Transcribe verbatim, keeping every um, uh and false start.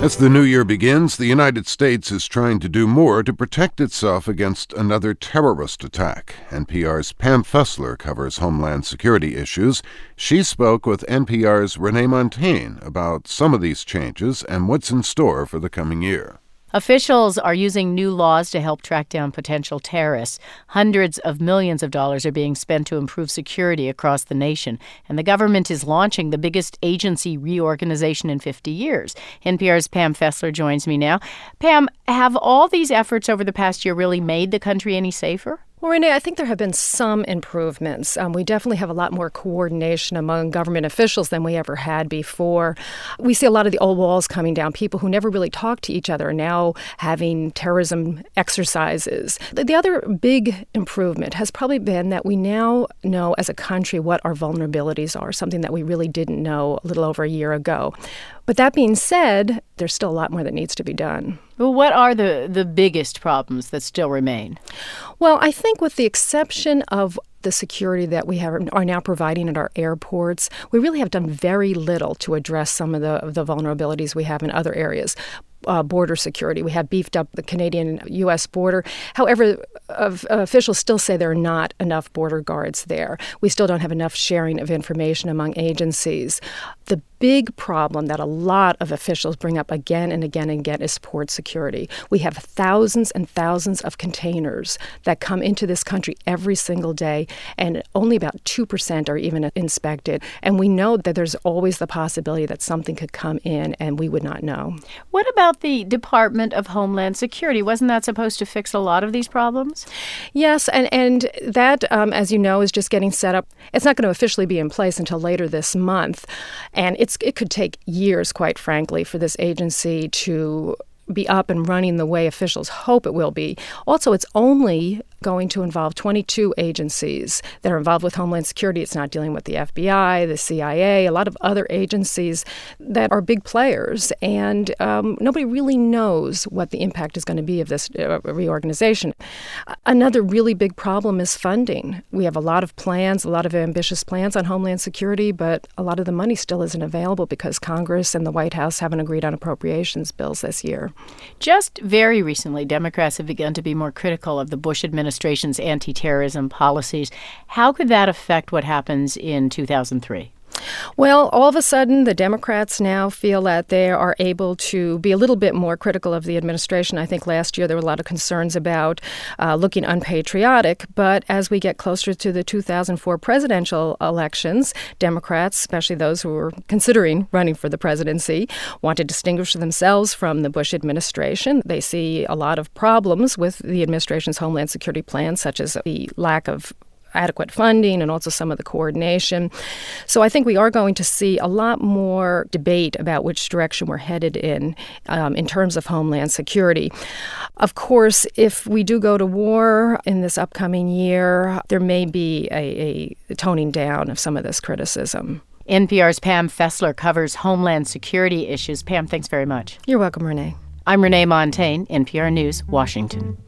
As the new year begins, the United States is trying to do more to protect itself against another terrorist attack. N P R's Pam Fessler covers Homeland Security issues. She spoke with N P R's Renee Montagne about some of these changes and what's in store for the coming year. Officials are using new laws to help track down potential terrorists. Hundreds of millions of dollars are being spent to improve security across the nation, and the government is launching the biggest agency reorganization in fifty years. N P R's Pam Fessler joins me now. Pam, have all these efforts over the past year really made the country any safer? Well, Renee, I think there have been some improvements. Um, we definitely have a lot more coordination among government officials than we ever had before. We see a lot of the old walls coming down. People who never really talked to each other are now having terrorism exercises. The, the other big improvement has probably been that we now know as a country what our vulnerabilities are, something that we really didn't know a little over a year ago. But that being said, there's still a lot more that needs to be done. Well, what are the, the biggest problems that still remain? Well, I think with the exception of the security that we have are now providing at our airports, we really have done very little to address some of the, the vulnerabilities we have in other areas. Uh, border security. We have beefed up the Canadian U S border. However, uh, officials still say there are not enough border guards there. We still don't have enough sharing of information among agencies. The big problem that a lot of officials bring up again and again and again is port security. We have thousands and thousands of containers that come into this country every single day, and only about two percent are even inspected. And we know that there's always the possibility that something could come in and we would not know. What about the Department of Homeland Security? Wasn't that supposed to fix a lot of these problems? Yes, and, and that, um, as you know, is just getting set up. It's not going to officially be in place until later this month. And it's it could take years, quite frankly, for this agency to be up and running the way officials hope it will be. Also, it's only going to involve twenty-two agencies that are involved with Homeland Security. It's not dealing with the F B I, the C I A, a lot of other agencies that are big players. And um, nobody really knows what the impact is going to be of this uh, reorganization. Another really big problem is funding. We have a lot of plans, a lot of ambitious plans on Homeland Security, but a lot of the money still isn't available because Congress and the White House haven't agreed on appropriations bills this year. Just very recently, Democrats have begun to be more critical of the Bush administration. administration's anti-terrorism policies. How could that affect what happens in two thousand three? Well, all of a sudden, the Democrats now feel that they are able to be a little bit more critical of the administration. I think last year there were a lot of concerns about uh, looking unpatriotic. But as we get closer to the two thousand four presidential elections, Democrats, especially those who were considering running for the presidency, want to distinguish themselves from the Bush administration. They see a lot of problems with the administration's Homeland Security plan, such as the lack of adequate funding and also some of the coordination. So I think we are going to see a lot more debate about which direction we're headed in um, in terms of Homeland Security. Of course, if we do go to war in this upcoming year, there may be a, a toning down of some of this criticism. N P R's Pam Fessler covers Homeland Security issues. Pam, thanks very much. You're welcome, Renee. I'm Renee Montagne, N P R News, Washington.